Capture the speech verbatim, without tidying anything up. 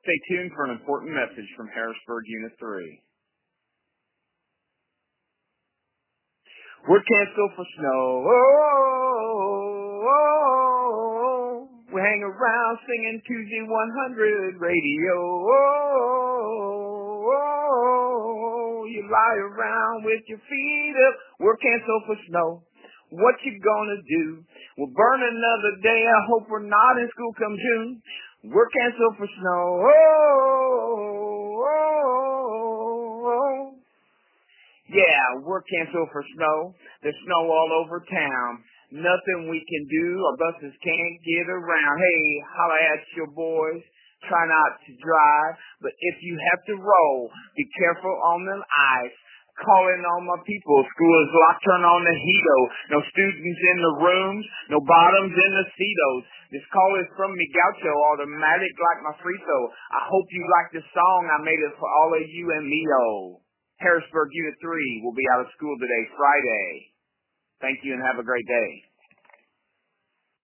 Stay tuned for an important message from Harrisburg Unit three. We're canceled for snow. Oh, oh, oh. We hang around singing Tuesday one hundred radio. Oh, oh, you lie around with your feet up. We're canceled for snow. What you gonna do? We'll burn another day. I hope we're not in school come June. We're canceled for snow. Oh, oh, oh. Yeah, we're canceled for snow. There's snow all over town. Nothing we can do. Our buses can't get around. Hey, holla at your boys. Try not to drive. But if you have to roll, be careful on them ice. Calling all my people. School is locked, turn on the heato. No students in the rooms. No bottoms in the seatos. This call is from me Gaucho, automatic like my frito. I hope you like this song. I made it for all of you and me-o. Harrisburg Unit three will be out of school today, Friday. Thank you and have a great day.